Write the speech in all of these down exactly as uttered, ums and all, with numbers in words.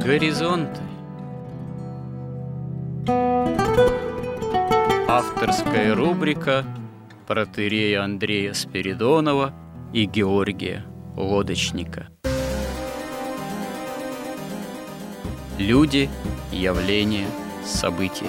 Горизонты. Авторская рубрика протоиерея Андрея Спиридонова и Георгия Лодочника. Люди, явления, события.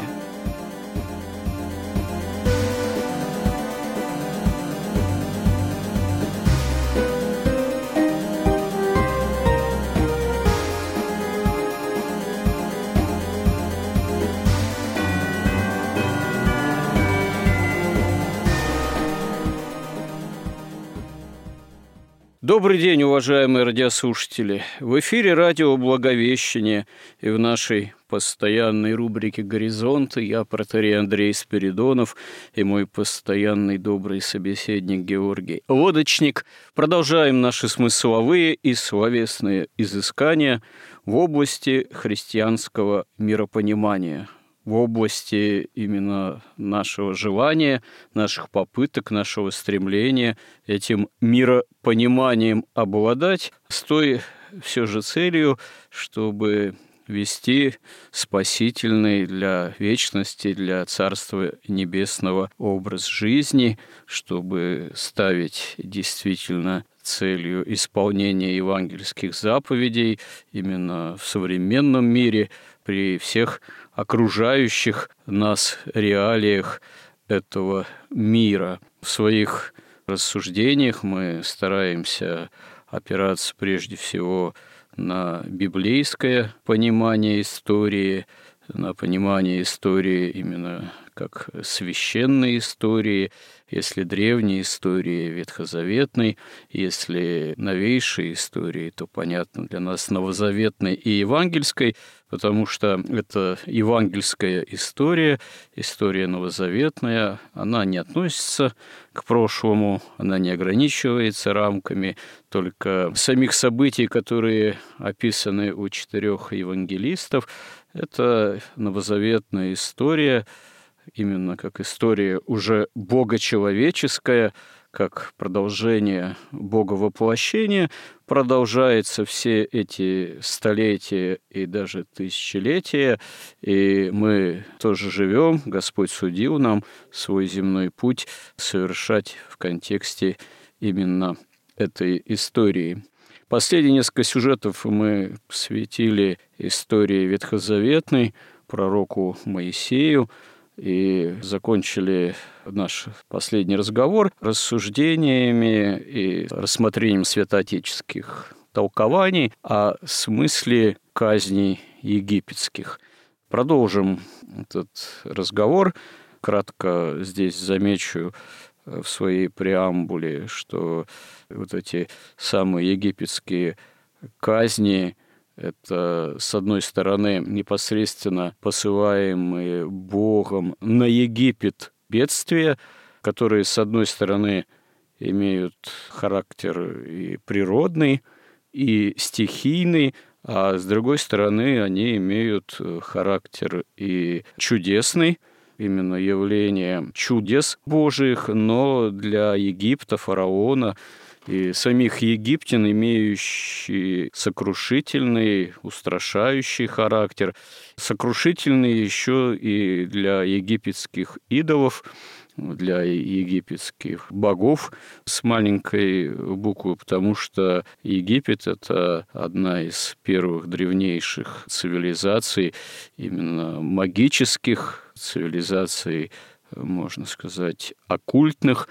Добрый день, уважаемые радиослушатели! В эфире радио «Благовещение» и в нашей постоянной рубрике «Горизонты» я, протоиерей Андрей Спиридонов, и мой постоянный добрый собеседник Георгий Лодочник продолжаем наши смысловые и словесные изыскания в области христианского миропонимания, в области именно нашего желания, наших попыток, нашего стремления этим миропониманием обладать с той все же целью, чтобы вести спасительный для вечности, для Царства Небесного образ жизни, чтобы ставить действительно целью исполнения евангельских заповедей именно в современном мире, при всех окружающих нас реалиях этого мира. В своих рассуждениях мы стараемся опираться прежде всего на библейское понимание истории, на понимание истории именно как священной истории, если древней истории, ветхозаветной, если новейшей истории, то, понятно, для нас новозаветной и евангельской, потому что это евангельская история, история новозаветная, она не относится к прошлому, она не ограничивается рамками только самих событий, которые описаны у четырех евангелистов. Это новозаветная история, именно как история уже богочеловеческая, как продолжение боговоплощения, продолжается все эти столетия и даже тысячелетия, и мы тоже живем, Господь судил нам свой земной путь совершать в контексте именно этой истории. Последние несколько сюжетов мы посвятили истории ветхозаветной, пророку Моисею, и закончили наш последний разговор рассуждениями и рассмотрением святоотеческих толкований о смысле казней египетских. Продолжим этот разговор. Кратко здесь замечу в своей преамбуле, что вот эти самые египетские казни – это, с одной стороны, непосредственно посылаемые Богом на Египет бедствия, которые, с одной стороны, имеют характер и природный, и стихийный, а с другой стороны, они имеют характер и чудесный, именно явление чудес Божиих, но для Египта, фараона и самих египтян, имеющий сокрушительный, устрашающий характер, сокрушительный еще и для египетских идолов, для египетских богов с маленькой буквы, потому что Египет – это одна из первых древнейших цивилизаций, именно магических цивилизаций, можно сказать, оккультных,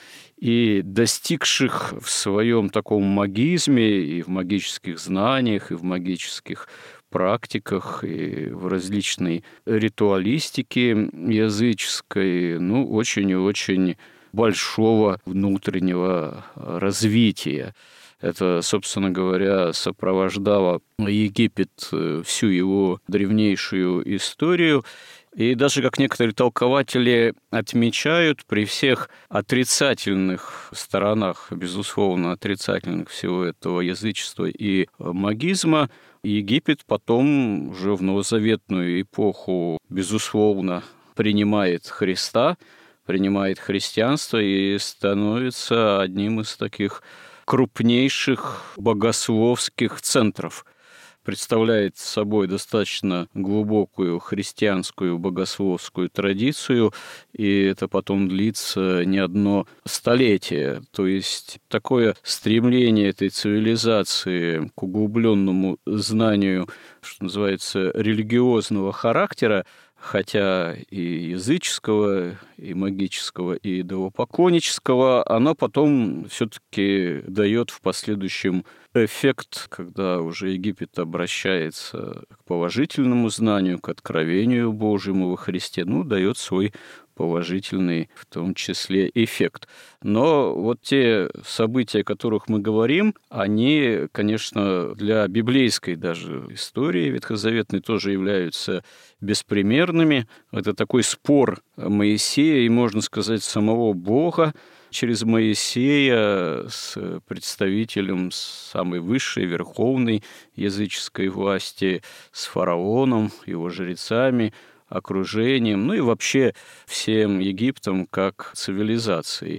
и достигших в своем таком магизме и в магических знаниях, и в магических практиках, и в различной ритуалистике языческой, ну, очень и очень большого внутреннего развития. Это, собственно говоря, сопровождало Египет всю его древнейшую историю. И даже, как некоторые толкователи отмечают, при всех отрицательных сторонах, безусловно, отрицательных всего этого язычества и магизма, Египет потом уже в новозаветную эпоху, безусловно, принимает Христа, принимает христианство и становится одним из таких крупнейших богословских центров. представляет собой достаточно глубокую христианскую богословскую традицию, и это потом длится не одно столетие. То есть такое стремление этой цивилизации к углубленному знанию, что называется, религиозного характера, хотя и языческого, и магического, и идолопоклоннического, она потом все-таки дает в последующем эффект, когда уже Египет обращается к положительному знанию, к откровению Божьему во Христе, ну, дает свой положительный, в том числе, эффект. Но вот те события, о которых мы говорим, они, конечно, для библейской даже истории ветхозаветной тоже являются беспримерными. Это такой спор Моисея и, можно сказать, самого Бога через Моисея с представителем самой высшей, верховной языческой власти, с фараоном, его жрецами, окружением, ну и вообще всем Египтом как цивилизацией.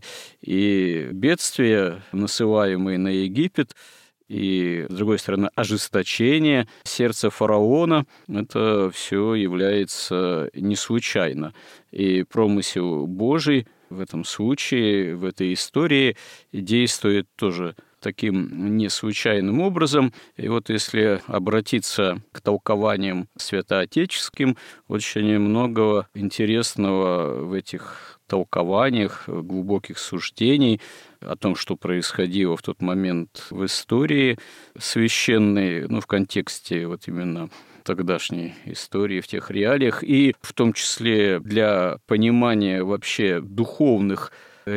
И бедствия, насылаемые на Египет, и, с другой стороны, ожесточение сердца фараона, это все является не случайно. И промысел Божий в этом случае, в этой истории действует тоже таким неслучайным образом. И вот если обратиться к толкованиям святоотеческим, очень много интересного в этих толкованиях, глубоких суждений о том, что происходило в тот момент в истории священной, ну, в контексте вот именно тогдашней истории, в тех реалиях, и в том числе для понимания вообще духовных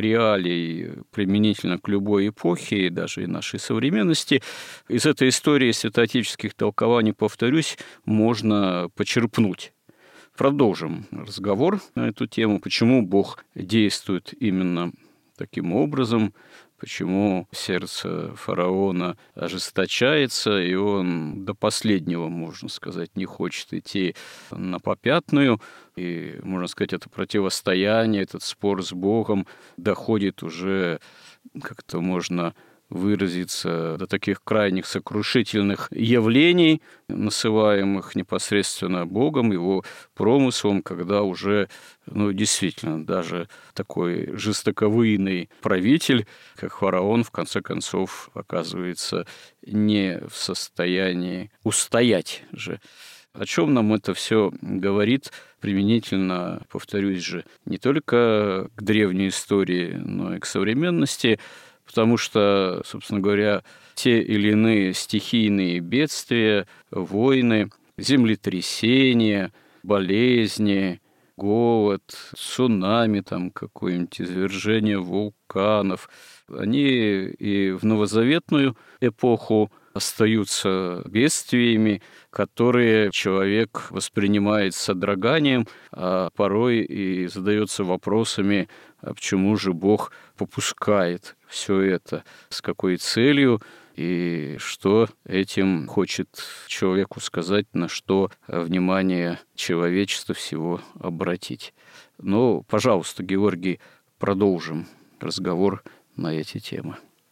реалий применительно к любой эпохе, и даже и нашей современности. Из этой истории святоотеческих толкований, повторюсь, можно почерпнуть. Продолжим разговор на эту тему, почему Бог действует именно таким образом, почему сердце фараона ожесточается, и он до последнего, можно сказать, не хочет идти на попятную. И, можно сказать, это противостояние, этот спор с Богом доходит уже, как-то можно выразиться, до таких крайних сокрушительных явлений, насылаемых непосредственно Богом, Его промыслом, когда уже, ну, действительно, даже такой жестоковыйный правитель, как фараон, в конце концов, оказывается не в состоянии устоять же. О чем нам это все говорит применительно, повторюсь же, не только к древней истории, но и к современности, потому что, собственно говоря, те или иные стихийные бедствия, войны, землетрясения, болезни, голод, цунами, там какое-нибудь извержение вулканов, они и в новозаветную эпоху остаются бедствиями, которые человек воспринимает с содроганием, а порой и задается вопросами, а почему же Бог попускает все это, с какой целью и что этим хочет человеку сказать, на что внимание человечества всего обратить. Ну, пожалуйста, Георгий, продолжим разговор на эти темы.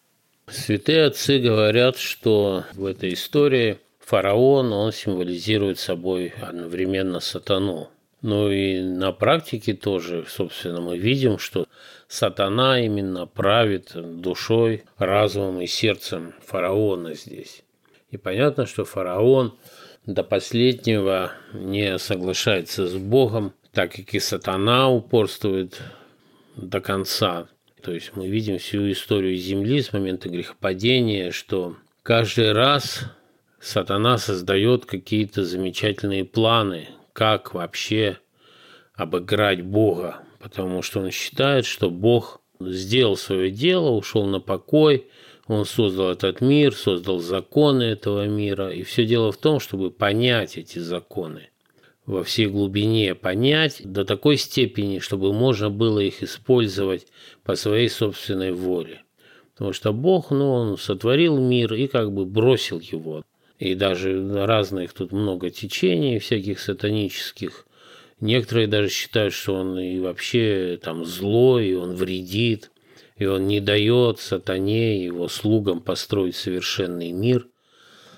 Святые отцы говорят, что в этой истории фараон, он символизирует собой одновременно сатану. Ну и на практике тоже, собственно, мы видим, что сатана именно правит душой, разумом и сердцем фараона здесь. И понятно, что фараон до последнего не соглашается с Богом, так как и сатана упорствует до конца. То есть мы видим всю историю Земли с момента грехопадения, что каждый раз сатана создает какие-то замечательные планы, как вообще обыграть Бога, потому что он считает, что Бог сделал свое дело, ушел на покой, он создал этот мир, создал законы этого мира, и все дело в том, чтобы понять эти законы, во всей глубине понять до такой степени, чтобы можно было их использовать по своей собственной воле. Потому что Бог, ну, он сотворил мир и как бы бросил его. И даже разных тут много течений всяких сатанических. Некоторые даже считают, что он и вообще там злой, и он вредит, и он не дает сатане и его слугам построить совершенный мир.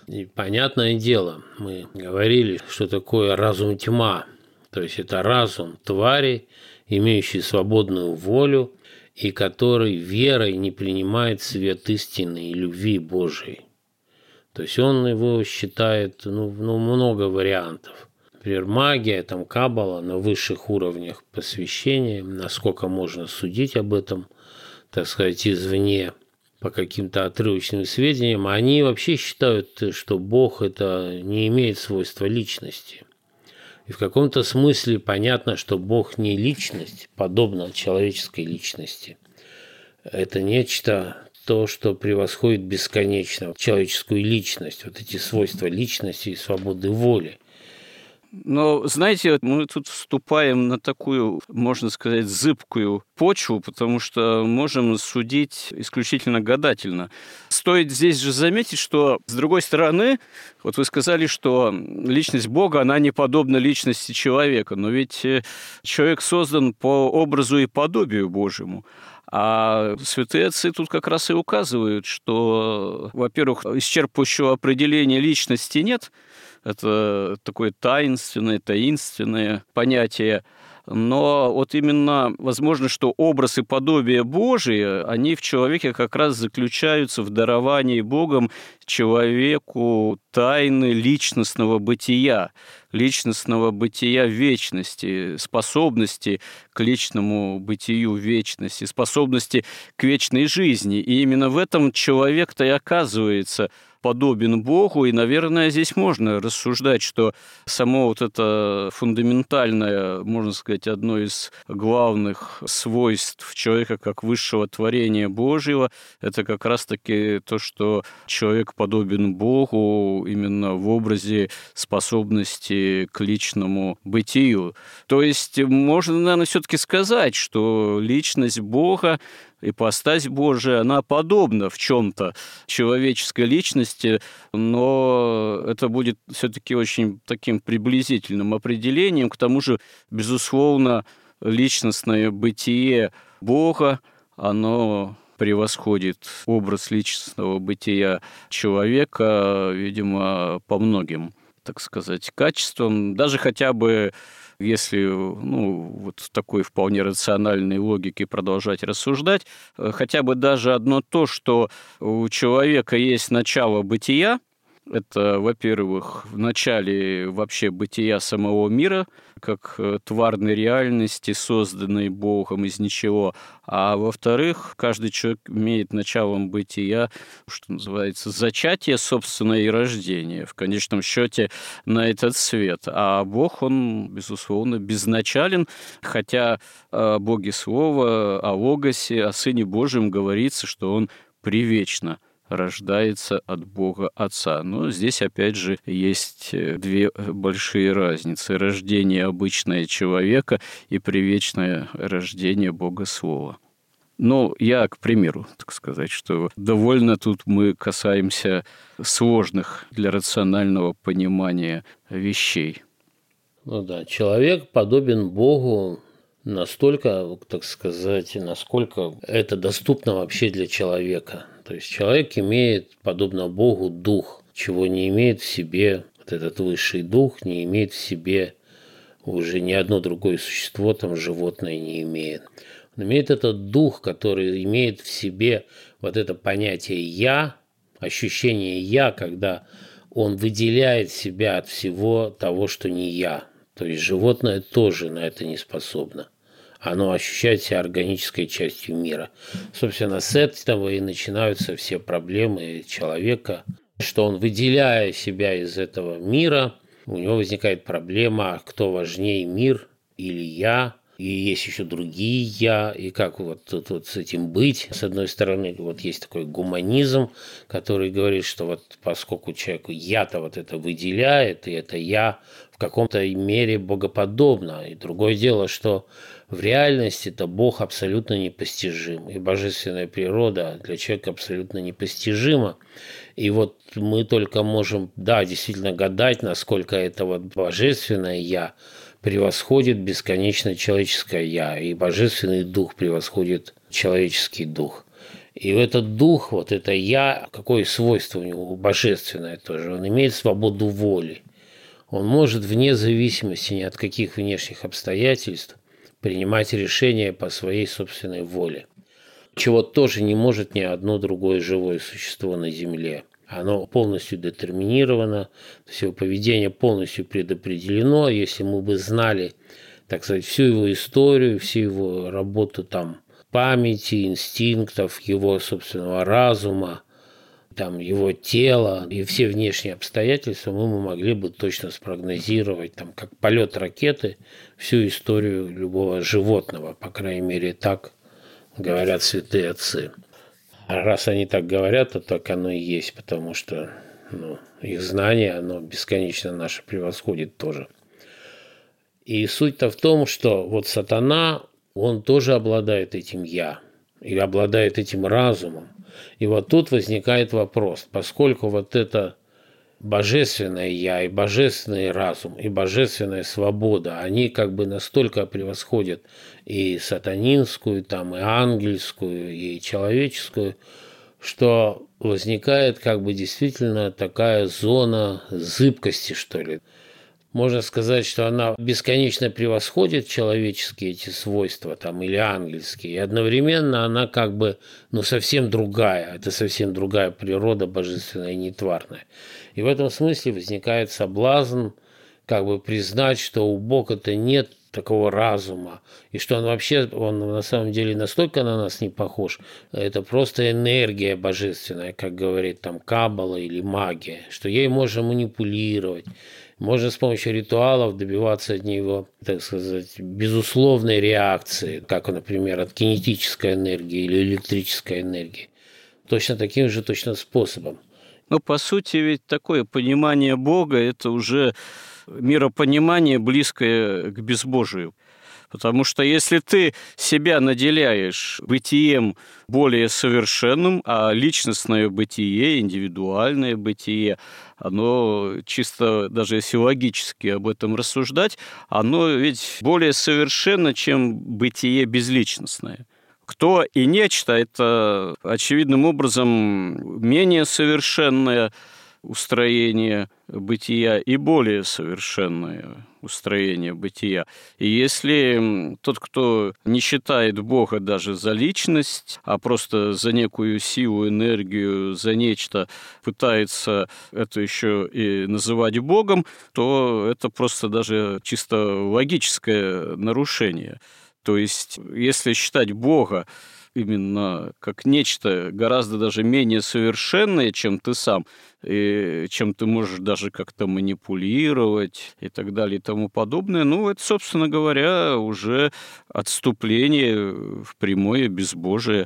И понятное дело, мы говорили, что такое разум тьма. То есть это разум твари, имеющий свободную волю и который верой не принимает свет истины и любви Божией. То есть он его считает, ну, ну много вариантов. Например, магия, там каббала на высших уровнях посвящения, насколько можно судить об этом, так сказать, извне, по каким-то отрывочным сведениям, они вообще считают, что Бог это не имеет свойства личности. И в каком-то смысле понятно, что Бог не личность, подобно человеческой личности. Это нечто, то, что превосходит бесконечно человеческую личность, вот эти свойства личности и свободы воли. Но, знаете, мы тут вступаем на такую, можно сказать, зыбкую почву, потому что можем судить исключительно гадательно. Стоит здесь же заметить, что, с другой стороны, вот вы сказали, что личность Бога, она не подобна личности человека, но ведь человек создан по образу и подобию Божьему. А святые отцы тут как раз и указывают, что, во-первых, исчерпывающего определения личности нет. Это такое таинственное, таинственное понятие. Но вот именно возможно, что образ и подобие Божие, они в человеке как раз заключаются в даровании Богом человеку тайны личностного бытия, личностного бытия в вечности, способности к личному бытию в вечности, способности к вечной жизни. И именно в этом человек-то и оказывается подобен Богу, и, наверное, здесь можно рассуждать, что само вот это фундаментальное, можно сказать, одно из главных свойств человека как высшего творения Божьего, это как раз-таки то, что человек подобен Богу именно в образе способности к личному бытию. То есть можно, наверное, все-таки сказать, что личность Бога, ипостась Божия, она подобна в чем-то человеческой личности, но это будет все-таки очень таким приблизительным определением. К тому же, безусловно, личностное бытие Бога, оно превосходит образ личностного бытия человека, видимо, по многим, так сказать, качествам. Даже хотя бы если ну, вот в такой вполне рациональной логике продолжать рассуждать, хотя бы даже одно то, что у человека есть начало бытия, это, во-первых, в начале вообще бытия самого мира, как тварной реальности, созданной Богом из ничего, а во-вторых, каждый человек имеет началом бытия, что называется, зачатие, собственно, и рождение, в конечном счете, на этот свет. А Бог, он, безусловно, безначален, хотя о Боге Слова, о Логосе, о Сыне Божьем говорится, что он привечно рождается от Бога Отца. Но здесь, опять же, есть две большие разницы. Рождение обычное человека и привечное рождение Бога Слова. Ну, я, к примеру, так сказать, что довольно тут мы касаемся сложных для рационального понимания вещей. Ну да, человек подобен Богу настолько, так сказать, насколько это доступно вообще для человека. То есть человек имеет, подобно Богу, дух, чего не имеет в себе вот этот высший дух, не имеет в себе уже ни одно другое существо, там животное не имеет. Он имеет этот дух, который имеет в себе вот это понятие «я», ощущение «я», когда он выделяет себя от всего того, что не «я». То есть животное тоже на это не способно. Оно ощущает себя органической частью мира. Собственно, с этого и начинаются все проблемы человека, что он, выделяя себя из этого мира, у него возникает проблема, кто важнее, мир или я, и есть еще другие «я», и как вот тут вот с этим быть. С одной стороны, вот есть такой гуманизм, который говорит, что вот поскольку человеку «я»-то вот это выделяет, и это «я» в каком-то мере богоподобно. И другое дело, что в реальности-то Бог абсолютно непостижим, и божественная природа для человека абсолютно непостижима. И вот мы только можем, да, действительно гадать, насколько это вот божественное «я» превосходит бесконечно человеческое «я», и божественный дух превосходит человеческий дух. И этот дух, вот это «я», какое свойство у него, божественное тоже, он имеет свободу воли. Он может вне зависимости ни от каких внешних обстоятельств принимать решения по своей собственной воле, чего тоже не может ни одно другое живое существо на Земле. Оно полностью детерминировано, то есть его поведение полностью предопределено. Если мы бы знали, так сказать, всю его историю, всю его работу там памяти, инстинктов, его собственного разума, там, его тела и все внешние обстоятельства, мы, мы могли бы точно спрогнозировать, там, как полет ракеты, всю историю любого животного, по крайней мере, так говорят святые отцы. А раз они так говорят, то так оно и есть, потому что ну, их знание, оно бесконечно наше превосходит тоже. И суть-то в том, что вот сатана, он тоже обладает этим «я», и обладает этим разумом. И вот тут возникает вопрос, поскольку вот это божественное «я», и божественный разум, и божественная свобода, они как бы настолько превосходят и сатанинскую, там, и ангельскую, и человеческую, что возникает как бы действительно такая зона зыбкости, что ли. Можно сказать, что она бесконечно превосходит человеческие эти свойства там, или ангельские, и одновременно она как бы ну, совсем другая, это совсем другая природа божественная и нетварная. И в этом смысле возникает соблазн как бы признать, что у Бога-то нет такого разума, и что он вообще, он на самом деле настолько на нас не похож, это просто энергия божественная, как говорит там Каббала или магия, что ей можно манипулировать, можно с помощью ритуалов добиваться от него, так сказать, безусловной реакции, как, например, от кинетической энергии или электрической энергии. Точно таким же точно способом. Но, по сути, ведь такое понимание Бога – это уже миропонимание, близкое к безбожию. Потому что если ты себя наделяешь бытием более совершенным, а личностное бытие, индивидуальное бытие, оно чисто, даже если логически об этом рассуждать, оно ведь более совершенно, чем бытие безличностное. Кто и нечто – это очевидным образом менее совершенное устроение бытия и более совершенное устроение бытия. И если тот, кто не считает Бога даже за личность, а просто за некую силу, энергию, за нечто пытается это еще и называть Богом, то это просто даже чисто логическое нарушение. То есть, если считать Бога именно как нечто гораздо даже менее совершенное, чем ты сам, и чем ты можешь даже как-то манипулировать и так далее и тому подобное, ну, это, собственно говоря, уже отступление в прямое безбожие.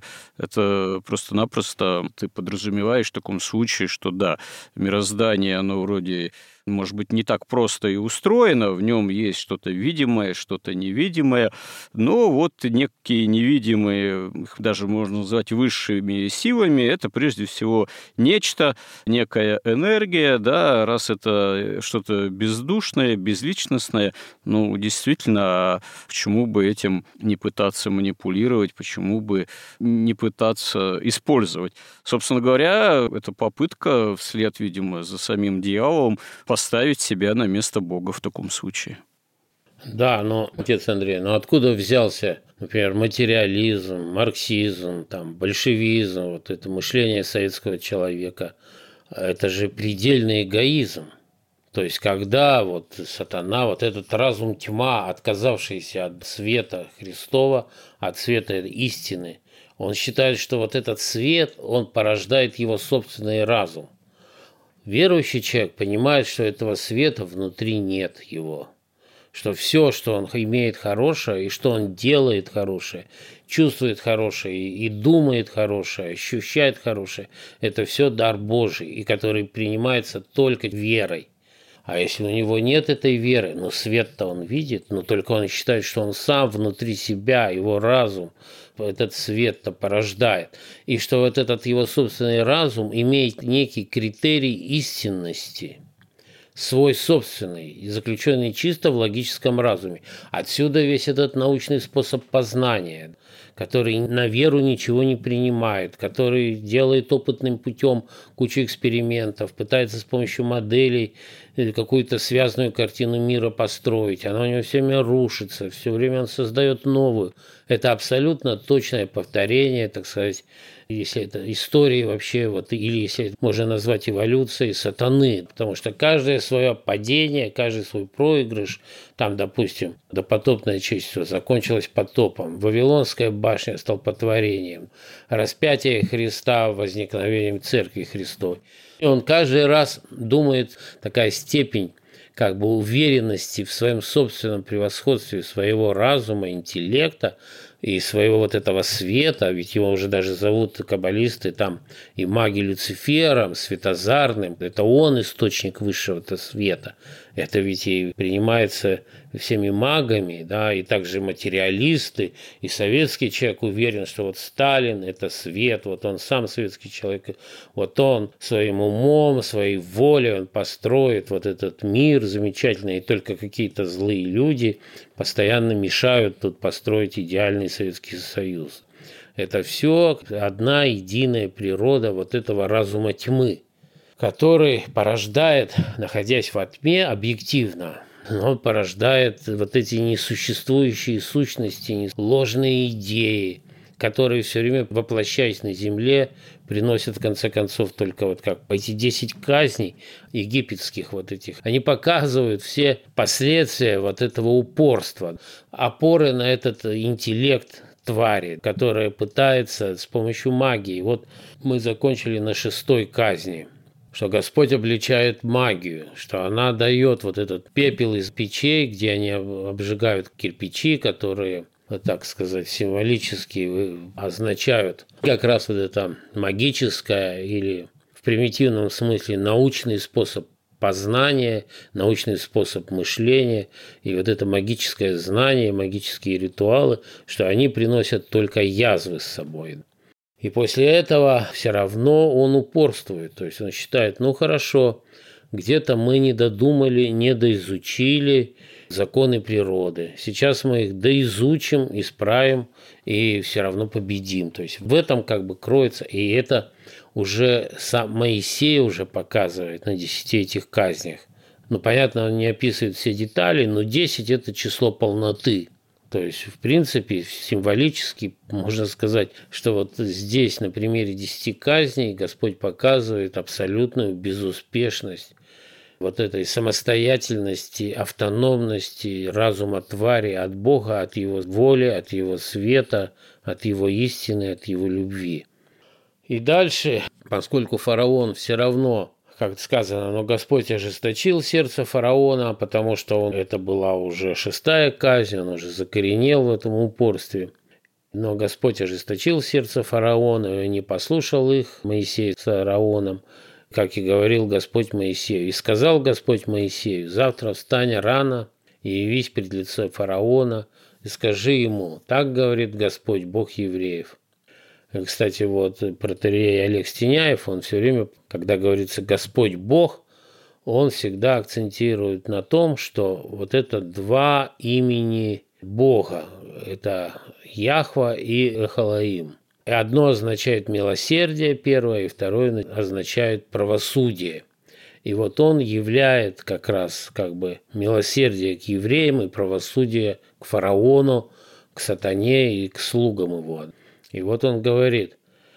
Это просто-напросто ты подразумеваешь в таком случае, что да, мироздание, оно вроде может быть, не так просто и устроено, в нем есть что-то видимое, что-то невидимое, но вот некие невидимые, их даже можно назвать высшими силами, это прежде всего нечто, некая энергия, да, раз это что-то бездушное, безличностное, ну, действительно, почему бы этим не пытаться манипулировать, почему бы не пытаться использовать? Собственно говоря, это попытка вслед, видимо, за самим дьяволом поставить себя на место Бога в таком случае. Да, но, отец Андрей, но откуда взялся, например, материализм, марксизм, там, большевизм, вот это мышление советского человека? Это же предельный эгоизм. То есть, когда вот сатана, вот этот разум тьма, отказавшийся от света Христова, от света истины, он считает, что вот этот свет, он порождает его собственный разум. Верующий человек понимает, что этого света внутри нет его, что все, что он имеет хорошее, и что он делает хорошее, чувствует хорошее и думает хорошее, ощущает хорошее, это все дар Божий, и который принимается только верой. А если у него нет этой веры, ну свет-то он видит, но только он считает, что он сам внутри себя, его разум, этот свет-то порождает, и что вот этот его собственный разум имеет некий критерий истинности, свой собственный, заключенный чисто в логическом разуме. Отсюда весь этот научный способ познания, который на веру ничего не принимает, который делает опытным путем кучу экспериментов, пытается с помощью моделей какую-то связанную картину мира построить. Она у него все время рушится, все время он создает новую. Это абсолютно точное повторение, так сказать, если это история вообще, вот, или если это можно назвать эволюцией сатаны, потому что каждое свое падение, каждый свой проигрыш, там, допустим, допотопное человечество закончилось потопом, Вавилонская башня столпотворением, распятие Христа возникновением Церкви Христовой. И он каждый раз думает, такая степень как бы уверенности в своем собственном превосходстве своего разума, интеллекта и своего вот этого света, ведь его уже даже зовут каббалисты там и маги Люцифером, светозарным, это он источник высшего-то света. Это ведь и принимается всеми магами, да, и также материалисты, и советский человек уверен, что вот Сталин – это свет, вот он сам советский человек, вот он своим умом, своей волей он построит вот этот мир замечательный, и только какие-то злые люди постоянно мешают тут построить идеальный Советский Союз. Это все одна единая природа вот этого разума тьмы, который порождает, находясь во тьме, объективно, он порождает вот эти несуществующие сущности, ложные идеи, которые все время, воплощаясь на земле, приносят в конце концов только вот как эти десять казней египетских вот этих. Они показывают все последствия вот этого упорства, опоры на этот интеллект твари, которая пытается с помощью магии. Вот мы закончили на шестой казни, что Господь обличает магию, что она дает вот этот пепел из печей, где они обжигают кирпичи, которые, вот так сказать, символически означают как раз вот это магическое или в примитивном смысле научный способ познания, научный способ мышления и вот это магическое знание, магические ритуалы, что они приносят только язвы с собой. И после этого все равно он упорствует, то есть он считает, ну хорошо, где-то мы не додумали, не доизучили законы природы. Сейчас мы их доизучим, исправим и все равно победим. То есть в этом как бы кроется, и это уже сам Моисей уже показывает на десяти этих казнях. Ну, понятно, он не описывает все детали, но десять – это число полноты. То есть, в принципе, символически можно сказать, что вот здесь, на примере десяти казней, Господь показывает абсолютную безуспешность вот этой самостоятельности, автономности разума твари от Бога, от Его воли, от Его света, от Его истины, от Его любви. И дальше, поскольку фараон все равно, как сказано, но Господь ожесточил сердце фараона, потому что он, это была уже шестая казнь, он уже закоренел в этом упорстве. Но Господь ожесточил сердце фараона и не послушал их, Моисей с Аароном, как и говорил Господь Моисею. И сказал Господь Моисею: завтра встань рано и явись пред лицо фараона, и скажи ему: так говорит Господь, Бог евреев. Кстати, вот протоиерей Олег Стеняев, он все время, когда говорится «Господь Бог», он всегда акцентирует на том, что вот это два имени Бога. Это Яхва и Эхолоим. И одно означает милосердие, первое, и второе означает правосудие. И вот он являет как раз как бы милосердие к евреям и правосудие к фараону, к сатане и к слугам его. И вот он говорит: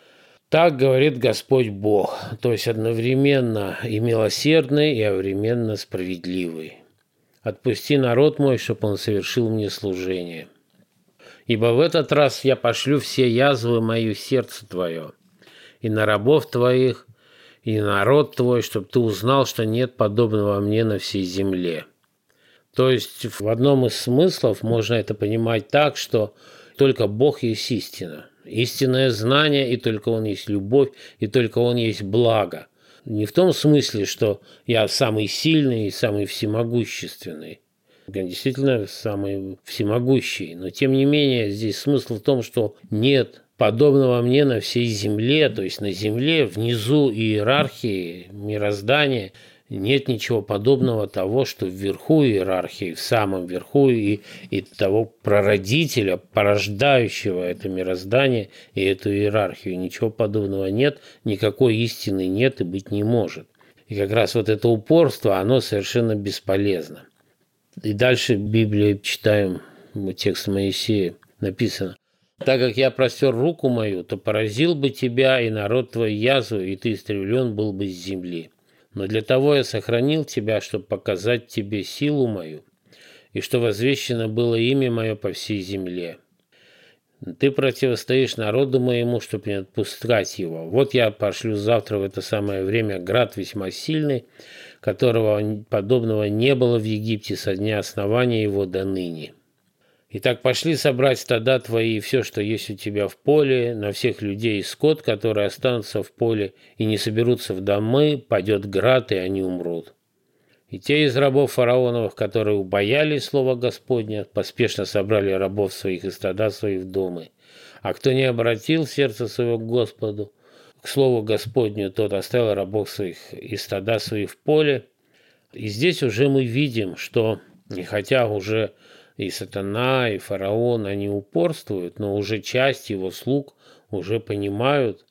так говорит Господь Бог, то есть одновременно и милосердный, и одновременно справедливый. Отпусти народ мой, чтобы он совершил мне служение. Ибо в этот раз я пошлю все язвы мою в сердце твое, и на рабов твоих, и на народ твой, чтобы ты узнал, что нет подобного мне на всей земле. То есть в одном из смыслов можно это понимать так, что только Бог есть истина. Истинное знание, и только Он есть любовь, и только Он есть благо. Не в том смысле, что я самый сильный и самый всемогущественный. Я действительно самый всемогущий. Но тем не менее, здесь смысл в том, что нет подобного мне на всей земле, то есть на земле, внизу иерархии, мироздания, Нет ничего подобного того, что вверху иерархии, в самом верху и, и того прародителя, порождающего это мироздание и эту иерархию. Ничего подобного нет, никакой истины нет и быть не может. И как раз вот это упорство, оно совершенно бесполезно. И дальше в Библии читаем текст Моисея, написано: «Так как я простер руку мою, то поразил бы тебя и народ твой язву, и ты истреблен был бы с земли. Но для того я сохранил тебя, чтобы показать тебе силу мою, и что возвещено было имя мое по всей земле. Ты противостоишь народу моему, чтобы не отпускать его. Вот я пошлю завтра в это самое время град весьма сильный, которого подобного не было в Египте со дня основания его до ныне. Итак, пошли собрать стада твои и все, что есть у тебя в поле, на всех людей и скот, которые останутся в поле и не соберутся в домы, падет град, и они умрут. И те из рабов фараоновых, которые убоялись слова Господня, поспешно собрали рабов своих и стада своих в дома. А кто не обратил сердце своего к Господу, к слову Господню, тот оставил рабов своих и стада своих в поле». И здесь уже мы видим, что, и хотя уже и сатана, и фараон, они упорствуют, но уже часть его слуг уже понимают,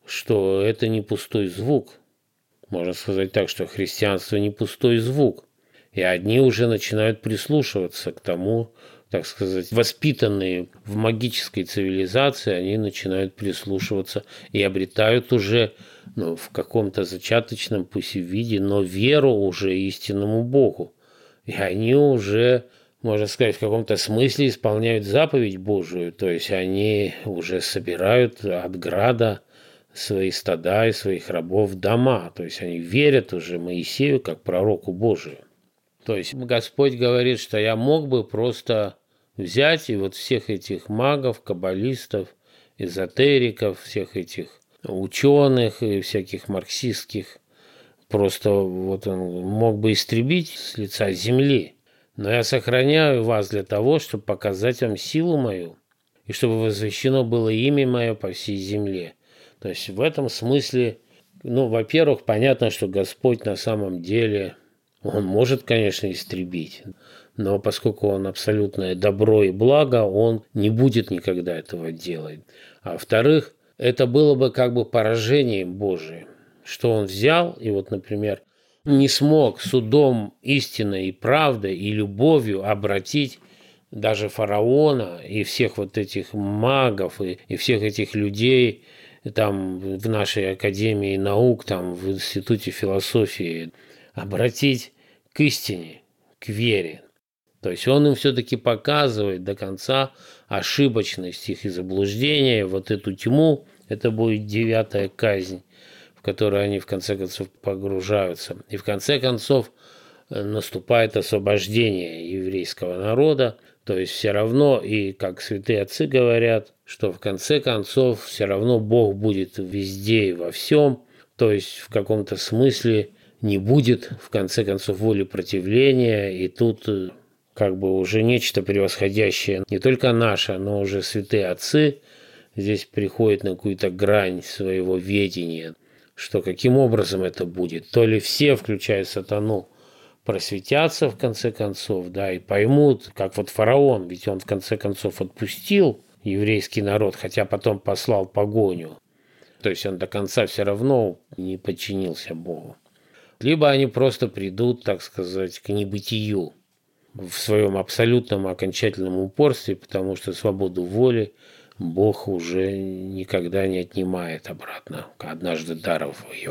что это не пустой звук. Можно сказать так, что христианство не пустой звук. И одни уже начинают прислушиваться к тому, так сказать, воспитанные в магической цивилизации, они начинают прислушиваться и обретают уже, ну, в каком-то зачаточном, пусть и виде, но веру уже истинному Богу. И они уже, можно сказать, в каком-то смысле исполняют заповедь Божию, то есть они уже собирают от града свои стада и своих рабов в дома, то есть они верят уже Моисею как пророку Божию. То есть Господь говорит, что я мог бы просто взять и вот всех этих магов, каббалистов, эзотериков, всех этих ученых и всяких марксистских, просто вот он мог бы истребить с лица земли. Но я сохраняю вас для того, чтобы показать вам силу мою, и чтобы возвещено было имя мое по всей земле. То есть в этом смысле, ну, во-первых, понятно, что Господь на самом деле, Он может, конечно, истребить, но поскольку Он абсолютное добро и благо, Он не будет никогда этого делать. А во-вторых, это было бы как бы поражением Божиим, что Он взял и вот, например, не смог судом истины и правдой и любовью обратить даже фараона и всех вот этих магов и, и всех этих людей там в нашей академии наук, там в институте философии, обратить к истине, к вере. То есть он им все-таки показывает до конца ошибочность их и заблуждения, вот эту тьму, это будет девятая казнь, в которую они в конце концов погружаются. И в конце концов наступает освобождение еврейского народа, то есть все равно, и как святые отцы говорят, что в конце концов все равно Бог будет везде и во всем, то есть в каком-то смысле не будет в конце концов воли противления, и тут как бы уже нечто превосходящее не только наше, но уже святые отцы здесь приходят на какую-то грань своего ведения, что каким образом это будет, то ли все, включая сатану, просветятся в конце концов, да, и поймут, как вот фараон, ведь он в конце концов отпустил еврейский народ, хотя потом послал погоню. То есть он до конца все равно не подчинился Богу. Либо они просто придут, так сказать, к небытию в своем абсолютном окончательном упорстве, потому что свободу воли Бог уже никогда не отнимает обратно, однажды даров ее.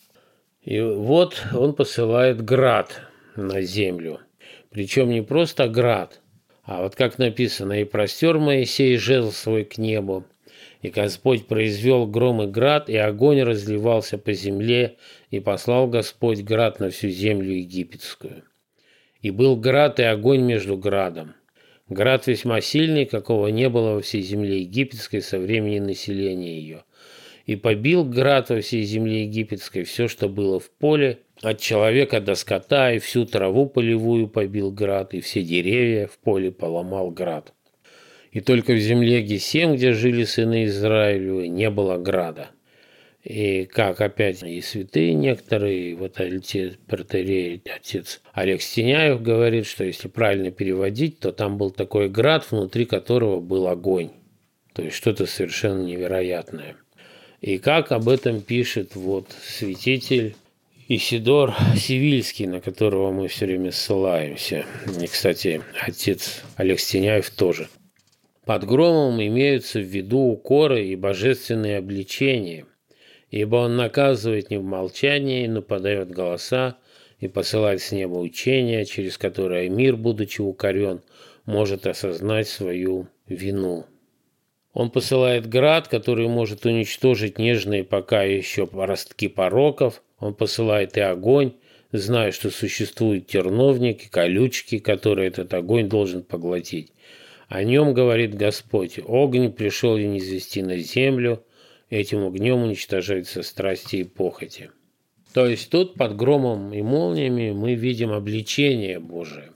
И вот он посылает град на землю. Причем не просто град, а вот как написано: «И простер Моисей жезл свой к небу, и Господь произвел гром и град, и огонь разливался по земле, и послал Господь град на всю землю египетскую. И был град и огонь между градом. Град весьма сильный, какого не было во всей земле египетской со времени населения ее. И побил град во всей земле египетской все, что было в поле, от человека до скота, и всю траву полевую побил град, и все деревья в поле поломал град. И только в земле Гесем, где жили сыны Израилевы, не было града. И как опять и святые некоторые, вот отец протоиерей, отец Олег Стеняев говорит, что если правильно переводить, то там был такой град, внутри которого был огонь. То есть что-то совершенно невероятное. И как об этом пишет вот святитель Исидор Сивильский, на которого мы все время ссылаемся. И, кстати, отец Олег Стеняев тоже. Под громом имеются в виду укоры и божественные обличения, ибо он наказывает не в молчании, но подает голоса и посылает с неба учения, через которое мир, будучи укорен, может осознать свою вину. Он посылает град, который может уничтожить нежные пока еще ростки пороков. Он посылает и огонь, зная, что существуют терновники, колючки, которые этот огонь должен поглотить. О нем говорит Господь: «Огонь пришел и низвести на землю, этим огнем уничтожаются страсти и похоти». То есть тут под громом и молниями мы видим обличение Божие.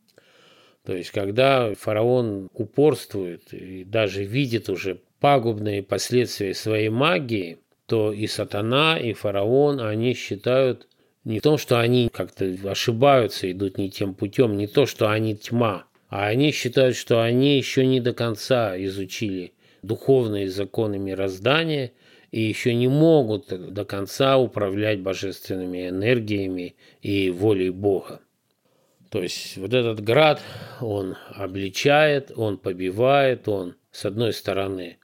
То есть когда фараон упорствует и даже видит уже пагубные последствия своей магии, то и сатана, и фараон, они считают не в том, что они как-то ошибаются, идут не тем путем, не то, что они тьма, а они считают, что они еще не до конца изучили духовные законы мироздания и еще не могут до конца управлять божественными энергиями и волей Бога. То есть вот этот град, он обличает, он побивает, он, с одной стороны,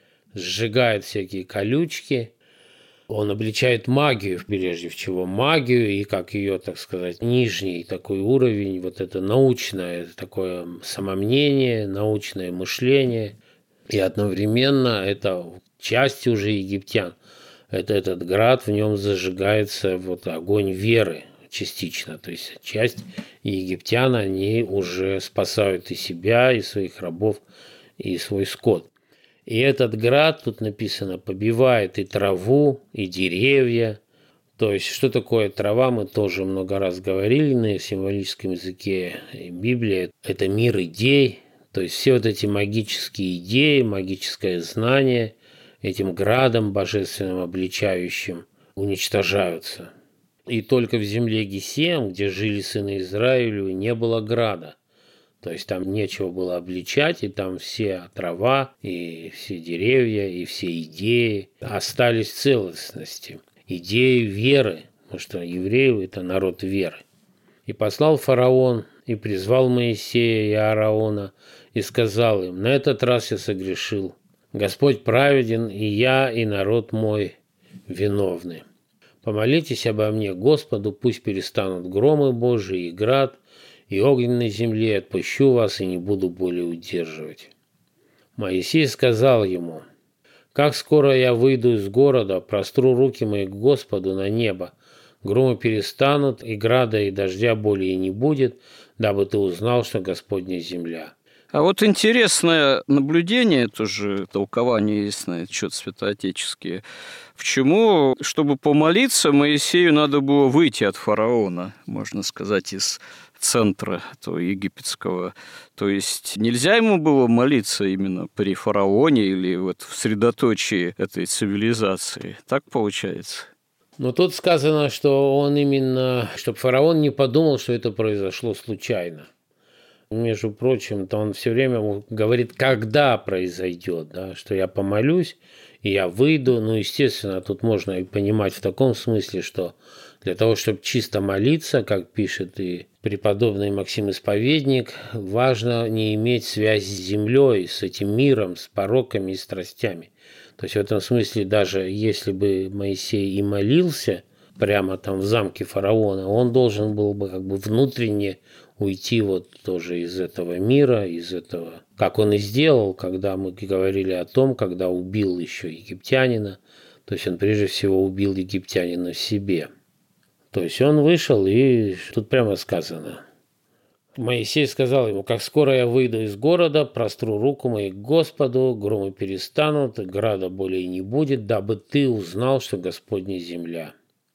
сжигает всякие колючки, он обличает магию, прежде всего магию, и как ее, так сказать, нижний такой уровень, вот это научное такое самомнение, научное мышление, и одновременно это часть уже египтян. Это этот град, в нем зажигается вот огонь веры частично, то есть часть египтян, они уже спасают и себя, и своих рабов, и свой скот. И этот град, тут написано, побивает и траву, и деревья. То есть, что такое трава, мы тоже много раз говорили на символическом языке. И Библия – это мир идей. То есть, все вот эти магические идеи, магическое знание этим градом божественным обличающим уничтожаются. И только в земле Гесем, где жили сыны Израилю, не было града. То есть там нечего было обличать, и там все трава, и все деревья, и все идеи остались в целостности. Идеи веры, потому что евреи – это народ веры. И послал фараон, и призвал Моисея и Аарона, и сказал им: «На этот раз я согрешил. Господь праведен, и я, и народ мой виновны. Помолитесь обо мне Господу, пусть перестанут громы Божии и град, и огненной земле, отпущу вас и не буду более удерживать». Моисей сказал ему: «Как скоро я выйду из города, простру руки мои к Господу на небо, громы перестанут, и града и дождя более не будет, дабы ты узнал, что Господня земля». А вот интересное наблюдение, тоже толкование есть на этот счет святоотеческие. Почему, чтобы помолиться, Моисею надо было выйти от фараона, можно сказать, из центра этого египетского. То есть нельзя ему было молиться именно при фараоне или вот в средоточии этой цивилизации. Так получается? Но тут сказано, что он именно, чтобы фараон не подумал, что это произошло случайно. Между прочим, то он все время говорит, когда произойдет, да, что я помолюсь, и я выйду. Ну, естественно, тут можно и понимать в таком смысле, что для того, чтобы чисто молиться, как пишет и преподобный Максим Исповедник, важно не иметь связь с землей, с этим миром, с пороками и страстями. То есть в этом смысле даже если бы Моисей и молился прямо там в замке фараона, он должен был бы как бы внутренне уйти вот тоже из этого мира, из этого, как он и сделал, когда мы говорили о том, когда убил еще египтянина, то есть он прежде всего убил египтянина в себе. То есть он вышел, и тут прямо сказано. Моисей сказал ему: «Как скоро я выйду из города, простру руку мою к Господу, громы перестанут, града более не будет, дабы ты узнал, что Господня земля.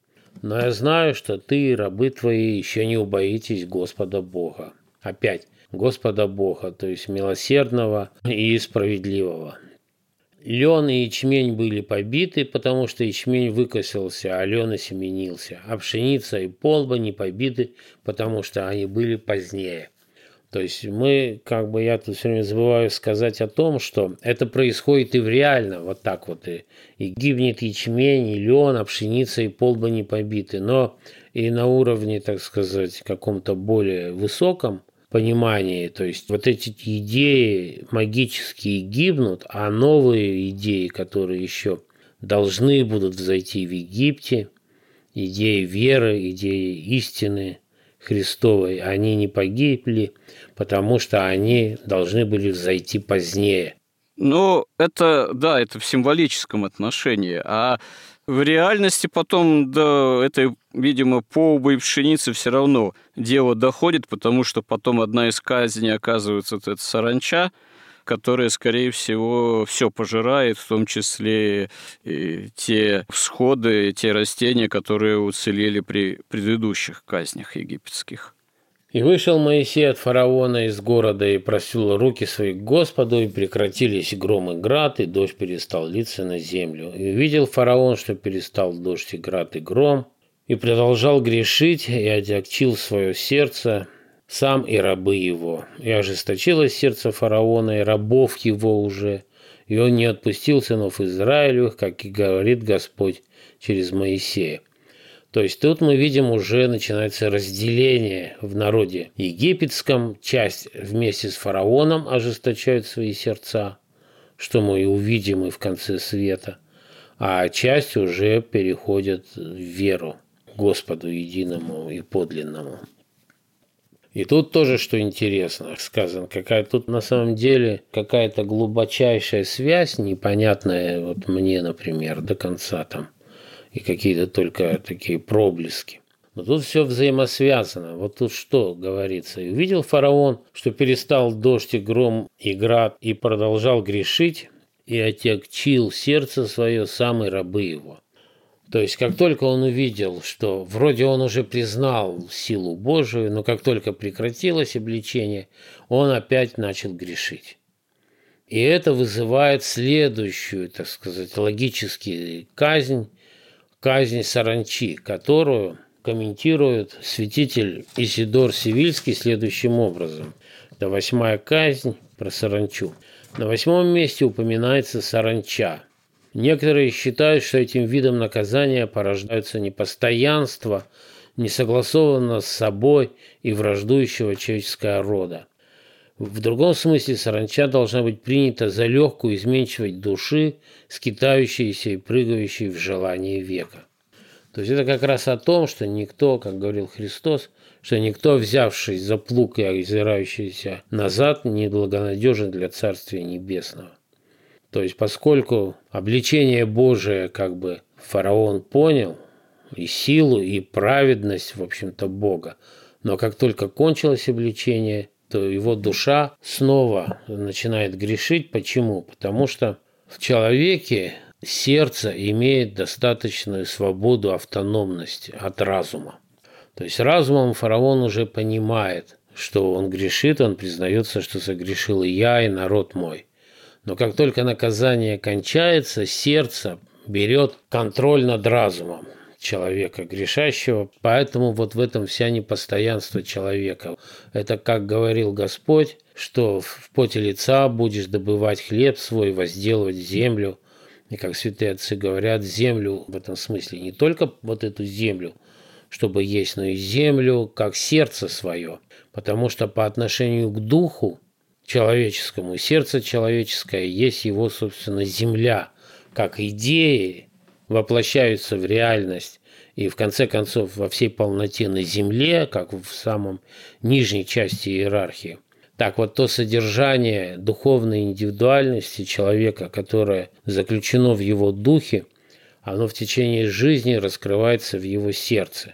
Но я знаю, что ты и рабы твои еще не убоитесь Господа Бога». Опять Господа Бога, то есть милосердного и справедливого. Лен и ячмень были побиты, потому что ячмень выкосился, а лен осеменился, а пшеница и полба не побиты, потому что они были позднее. То есть мы, как бы я тут все время забываю сказать о том, что это происходит и в реально, вот так вот, и, и гибнет ячмень, и лен, а пшеница и полба не побиты, но и на уровне, так сказать, каком-то более высоком понимании, то есть вот эти идеи магические гибнут, а новые идеи, которые еще должны будут взойти в Египте, идеи веры, идеи истины Христовой, они не погибли, потому что они должны были взойти позднее. Ну, это, да, это в символическом отношении, а в реальности потом до этой, видимо, полбы и пшеницы все равно дело доходит, потому что потом одна из казней оказывается вот эта саранча, которая, скорее всего, все пожирает, в том числе и те всходы, те растения, которые уцелели при предыдущих казнях египетских. «И вышел Моисей от фараона из города и простил руки свои к Господу, и прекратились гром и град, и дождь перестал литься на землю. И увидел фараон, что перестал дождь и град и гром, и продолжал грешить, и отягчил свое сердце, сам и рабы его. И ожесточилось сердце фараона, и рабов его уже, и он не отпустил сынов Израилевых, как и говорит Господь через Моисея». То есть тут мы видим, уже начинается разделение в народе египетском. Часть вместе с фараоном ожесточает свои сердца, что мы и увидим и в конце света, а часть уже переходит в веру Господу единому и подлинному. И тут тоже, что интересно, сказано, какая тут на самом деле какая-то глубочайшая связь, непонятная вот мне, например, до конца там, и какие-то только такие проблески. Но тут все взаимосвязано. Вот тут что говорится. «И увидел фараон, что перестал дождь и гром и град, и продолжал грешить, и отягчил сердце свое сам и рабы его». То есть, как только он увидел, что вроде он уже признал силу Божию, но как только прекратилось обличение, он опять начал грешить. И это вызывает следующую, так сказать, логически казнь, казнь саранчи, которую комментирует святитель Исидор Севильский следующим образом. Это восьмая казнь про саранчу. На восьмом месте упоминается саранча. Некоторые считают, что этим видом наказания порождаются непостоянство, несогласованность с собой и враждующего человеческого рода. В другом смысле саранча должна быть принята за легкую изменчивость души, скитающейся и прыгающей в желании века. То есть это как раз о том, что никто, как говорил Христос, что никто, взявшись за плуг и озирающийся назад, не благонадежен для Царствия Небесного. То есть поскольку обличение Божие как бы фараон понял, и силу, и праведность, в общем-то, Бога, но как только кончилось обличение, то его душа снова начинает грешить. Почему? Потому что в человеке сердце имеет достаточную свободу, автономность от разума. То есть разумом фараон уже понимает, что он грешит, он признается, что согрешил и я, и народ мой. Но как только наказание кончается, сердце берет контроль над разумом человека грешащего, поэтому вот в этом вся непостоянство человека. Это, как говорил Господь, что в поте лица будешь добывать хлеб свой, возделывать землю. И как святые отцы говорят, землю в этом смысле не только вот эту землю, чтобы есть, но и землю как сердце свое. Потому что по отношению к духу человеческому, сердце человеческое есть его, собственно, земля, как идеи воплощаются в реальность и, в конце концов, во всей полноте на земле, как в самом нижней части иерархии. Так вот, то содержание духовной индивидуальности человека, которое заключено в его духе, оно в течение жизни раскрывается в его сердце.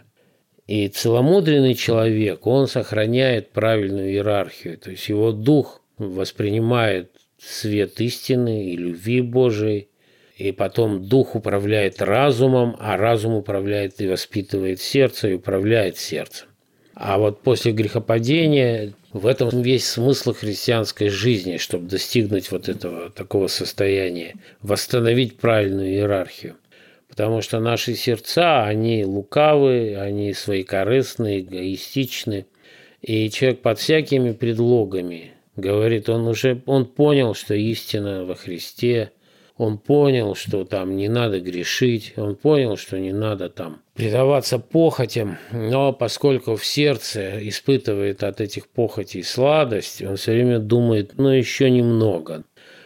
И целомудренный человек, он сохраняет правильную иерархию, то есть его дух воспринимает свет истины и любви Божией, и потом дух управляет разумом, а разум управляет и воспитывает сердце, и управляет сердцем. А вот после грехопадения в этом весь смысл христианской жизни, чтобы достигнуть вот этого такого состояния, восстановить правильную иерархию. Потому что наши сердца, они лукавы, они своекорыстны, эгоистичны. И человек под всякими предлогами говорит, он уже он понял, что истина во Христе, он понял, что там не надо грешить, он понял, что не надо там предаваться похотям, но поскольку в сердце испытывает от этих похотей сладость, он все время думает, ну еще немного.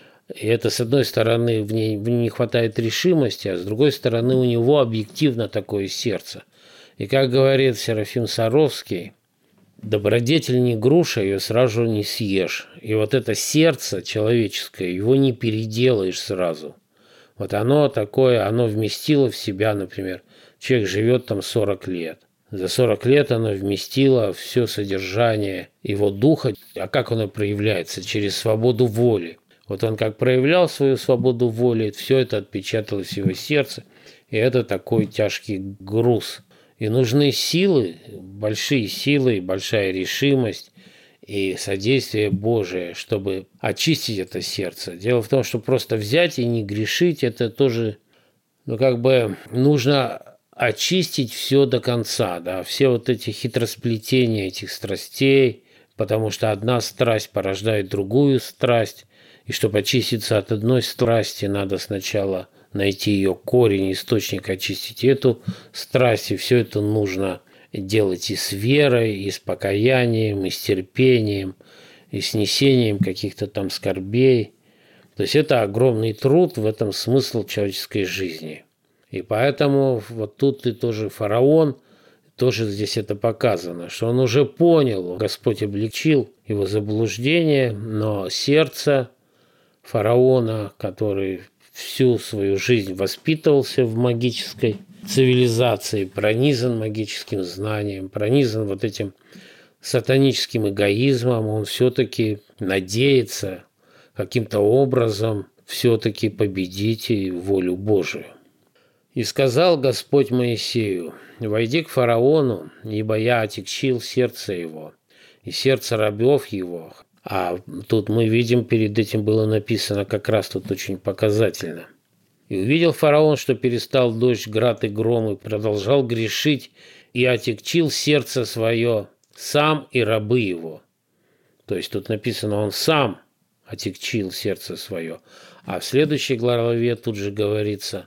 И это, с одной стороны, в ней, в ней не хватает решимости, а с другой стороны, у него объективно такое сердце. И как говорит Серафим Саровский, добродетель не груша, ее сразу не съешь. И вот это сердце человеческое, его не переделаешь сразу. Вот оно такое, оно вместило в себя, например, человек живет там сорок лет. За сорок лет оно вместило все содержание его духа. А как оно проявляется? Через свободу воли. Вот он как проявлял свою свободу воли, все это отпечаталось в его сердце. И это такой тяжкий груз. И нужны силы, большие силы, большая решимость и содействие Божие, чтобы очистить это сердце. Дело в том, что просто взять и не грешить, это тоже, ну, как бы нужно очистить все до конца, да, все вот эти хитросплетения этих страстей, потому что одна страсть порождает другую страсть, и чтобы очиститься от одной страсти, надо сначала найти ее корень, источник, очистить эту страсть, и все это нужно делать и с верой, и с покаянием, и с терпением, и с несением каких-то там скорбей. То есть это огромный труд, в этом смысл человеческой жизни. И поэтому вот тут и тоже фараон, тоже здесь это показано, что он уже понял, Господь облегчил его заблуждение, но сердце фараона, который всю свою жизнь воспитывался в магической цивилизации, пронизан магическим знанием, пронизан вот этим сатаническим эгоизмом, он все-таки надеется каким-то образом все-таки победить волю Божию. «И сказал Господь Моисею: войди к фараону, ибо я отягчил сердце его, и сердце рабов его». А тут мы видим, перед этим было написано как раз тут очень показательно. «И увидел фараон, что перестал дождь, град и гром, и продолжал грешить, и отягчил сердце свое, сам и рабы его». То есть тут написано, он сам отягчил сердце свое. А в следующей главе тут же говорится: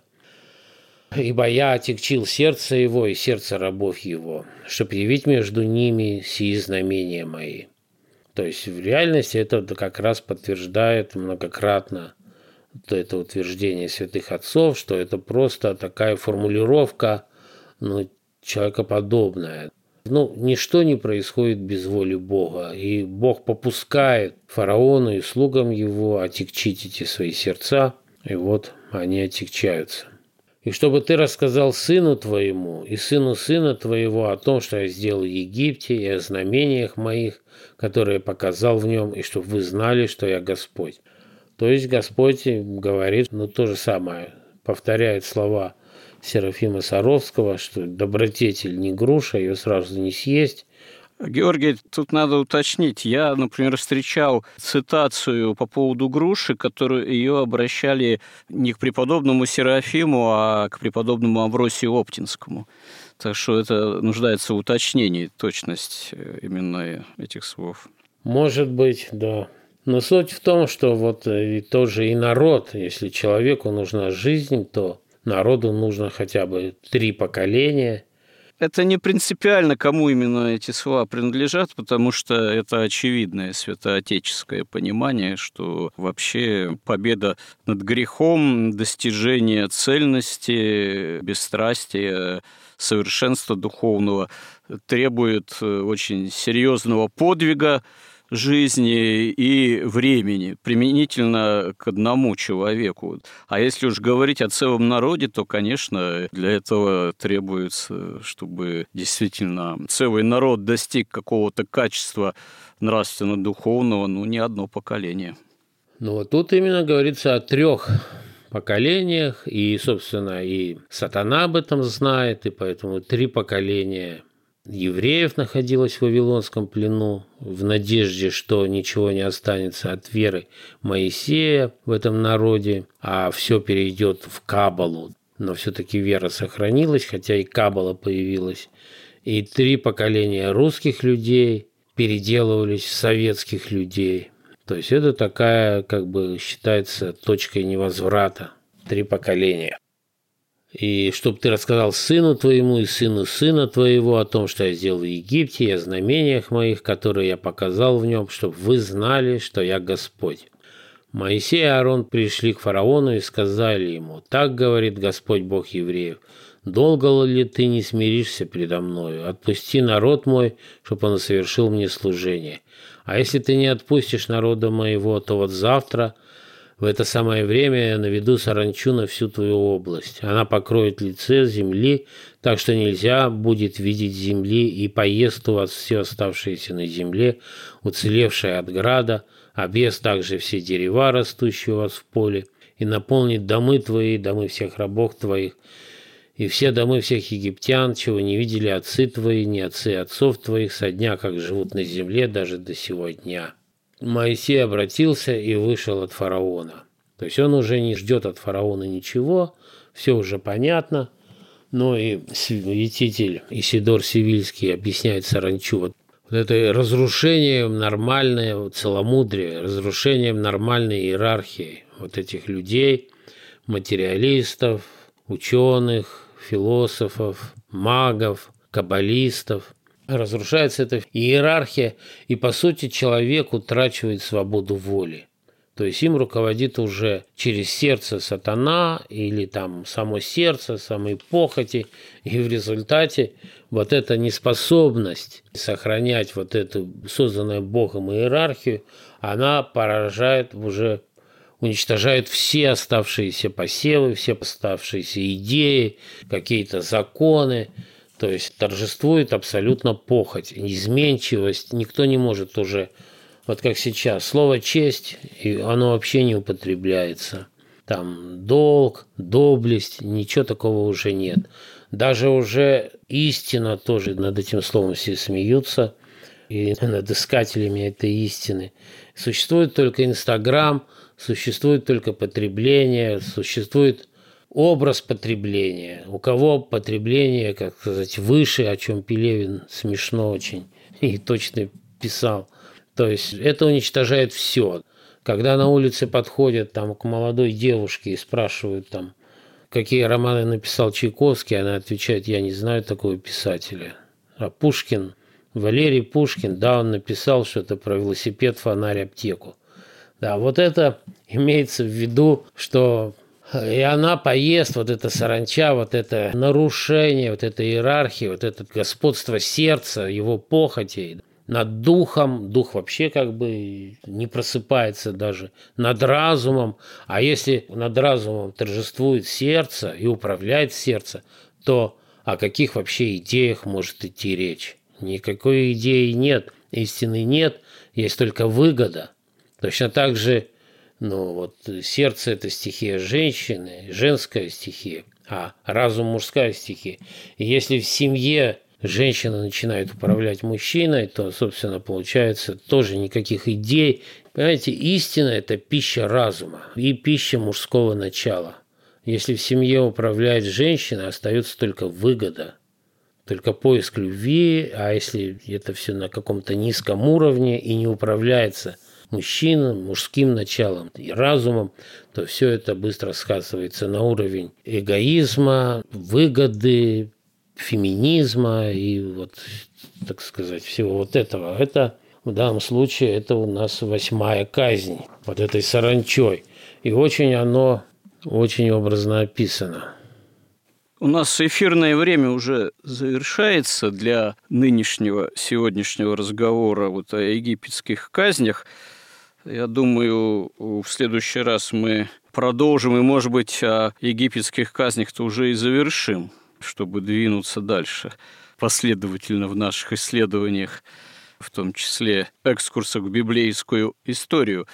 «Ибо я отягчил сердце его и сердце рабов его, чтоб явить между ними сии знамения мои». То есть в реальности это как раз подтверждает многократно это утверждение святых отцов, что это просто такая формулировка, ну, человекоподобная. Ну, ничто не происходит без воли Бога, и Бог попускает фараону и слугам его отягчить эти свои сердца, и вот они отягчаются. «И чтобы ты рассказал сыну твоему и сыну сына твоего о том, что я сделал в Египте, и о знамениях моих, которые показал в нем, и чтобы вы знали, что я Господь». То есть Господь говорит, ну, то же самое, повторяет слова Серафима Саровского, что добродетель не груша, ее сразу не съесть. Георгий, тут надо уточнить. Я, например, встречал цитацию по поводу груши, которую ее обращали не к преподобному Серафиму, а к преподобному Амвросию Оптинскому. Так что это нуждается в уточнении, точность именно этих слов. Может быть, да. Но суть в том, что вот и тоже и народ, если человеку нужна жизнь, то народу нужно хотя бы три поколения. Это не принципиально, кому именно эти слова принадлежат, потому что это очевидное святоотеческое понимание, что вообще победа над грехом, достижение цельности, бесстрастия, совершенства духовного требует очень серьезного подвига жизни и времени, применительно к одному человеку. А если уж говорить о целом народе, то, конечно, для этого требуется, чтобы действительно целый народ достиг какого-то качества нравственно-духовного, ну, не одно поколение. Ну, вот тут именно говорится о трех поколениях, и, собственно, и сатана об этом знает, и поэтому три поколения евреев находилось в Вавилонском плену в надежде, что ничего не останется от веры Моисея в этом народе, а все перейдет в Каббалу. Но все-таки вера сохранилась, хотя и Каббала появилась. И три поколения русских людей переделывались в советских людей. То есть это такая, как бы считается, точкой невозврата. Три поколения. И чтоб ты рассказал сыну твоему и сыну сына твоего о том, что я сделал в Египте, и о знамениях моих, которые я показал в нем, чтобы вы знали, что я Господь. Моисей и Аарон пришли к фараону и сказали ему: «Так говорит Господь Бог евреев, долго ли ты не смиришься предо мною? Отпусти народ мой, чтобы он совершил мне служение. А если ты не отпустишь народа моего, то вот завтра в это самое время я наведу саранчу на всю твою область. Она покроет лице земли, так что нельзя будет видеть земли, и поест у вас все оставшееся на земле, уцелевшее от града, объест также все дерева, растущие у вас в поле, и наполнит домы твои, домы всех рабов твоих, и все домы всех египтян, чего не видели отцы твои, ни отцы отцов твоих, со дня, как живут на земле, даже до сего дня». Моисей обратился и вышел от фараона. То есть он уже не ждет от фараона ничего, все уже понятно. Но и святитель Исидор Севильский объясняет саранчу. Вот, вот это разрушение нормальное целомудрие, разрушение нормальной иерархии вот этих людей, материалистов, ученых, философов, магов, каббалистов. Разрушается эта иерархия, и, по сути, человек утрачивает свободу воли. То есть им руководит уже через сердце сатана или там само сердце, самой похоти, и в результате вот эта неспособность сохранять вот эту созданную Богом иерархию, она поражает уже, уничтожает все оставшиеся посевы, все оставшиеся идеи, какие-то законы. То есть торжествует абсолютно похоть, изменчивость. Никто не может уже, вот как сейчас, слово «честь», оно вообще не употребляется. Там долг, доблесть, ничего такого уже нет. Даже уже истина тоже, над этим словом все смеются, и над искателями этой истины. Существует только Инстаграм, существует только потребление, существует образ потребления. У кого потребление, как сказать, выше, о чем Пелевин смешно очень и точно писал. То есть это уничтожает все. Когда на улице подходят там, к молодой девушке и спрашивают, там, какие романы написал Чайковский, она отвечает: «Я не знаю такого писателя». А Пушкин, Валерий Пушкин, да, он написал что-то про велосипед, фонарь, аптеку. Да, вот это имеется в виду, что и она поест, вот это саранча, вот это нарушение, вот эта иерархия, вот это господство сердца, его похоти над духом. Дух вообще как бы не просыпается даже над разумом. А если над разумом торжествует сердце и управляет сердце, то о каких вообще идеях может идти речь? Никакой идеи нет, истины нет, есть только выгода. Точно так же, ну вот сердце – это стихия женщины, женская стихия, а разум – мужская стихия. И если в семье женщина начинает управлять мужчиной, то, собственно, получается тоже никаких идей. Понимаете, истина – это пища разума и пища мужского начала. Если в семье управляет женщина, остается только выгода, только поиск любви, а если это все на каком-то низком уровне и не управляется мужчинам, мужским началом и разумом, то все это быстро сказывается на уровень эгоизма, выгоды, феминизма и вот, так сказать, всего вот этого. Это в данном случае это у нас восьмая казнь вот этой саранчой. И очень оно очень образно описано. У нас эфирное время уже завершается для нынешнего, сегодняшнего разговора вот о египетских казнях. Я думаю, в следующий раз мы продолжим и, может быть, о египетских казнях-то уже и завершим, чтобы двинуться дальше последовательно в наших исследованиях, в том числе экскурсах в библейскую историю.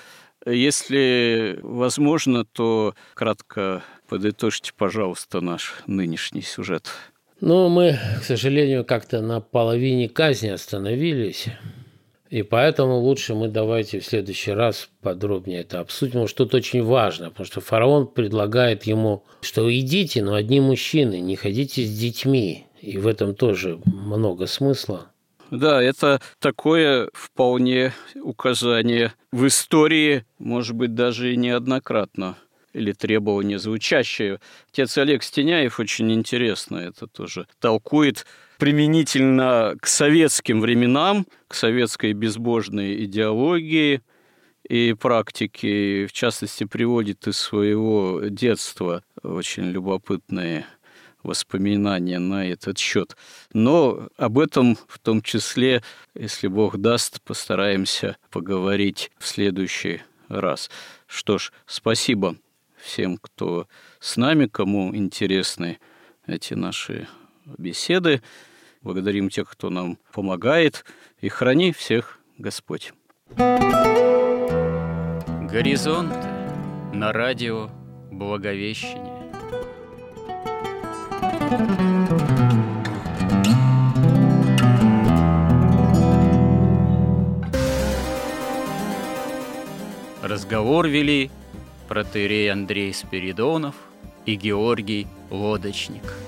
Если возможно, то кратко подытожьте, пожалуйста, наш нынешний сюжет. Но мы, к сожалению, как-то на половине казни остановились. И поэтому лучше мы давайте в следующий раз подробнее это обсудим, потому что тут очень важно, потому что фараон предлагает ему, что идите, но одни мужчины, не ходите с детьми. И в этом тоже много смысла. Да, это такое вполне указание в истории, может быть, даже и неоднократно, или требование звучащее. Отец Олег Стеняев очень интересно это тоже толкует применительно к советским временам, к советской безбожной идеологии и практике, в частности, приводит из своего детства очень любопытные воспоминания на этот счет. Но об этом в том числе, если Бог даст, постараемся поговорить в следующий раз. Что ж, спасибо всем, кто с нами, кому интересны эти наши беседы. Благодарим тех, кто нам помогает. И храни всех Господь. Горизонт на радио Благовещение. Разговор вели протоиерей Андрей Спиридонов и Георгий Лодочник.